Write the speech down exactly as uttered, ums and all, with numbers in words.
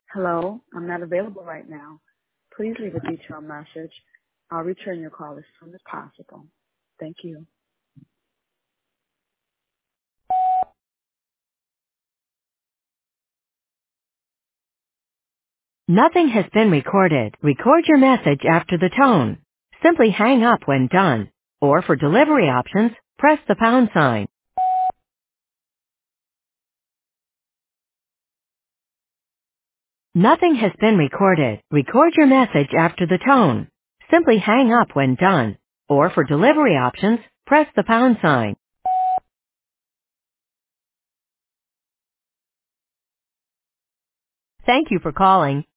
Hello, I'm not available right now. Please leave a detailed message. I'll return your call as soon as possible. Thank you. Nothing has been recorded. Record your message after the tone. Simply hang up when done. Or for delivery options, press the pound sign. Nothing has been recorded. Record your message after the tone. Simply hang up when done. Or for delivery options, press the pound sign. Thank you for calling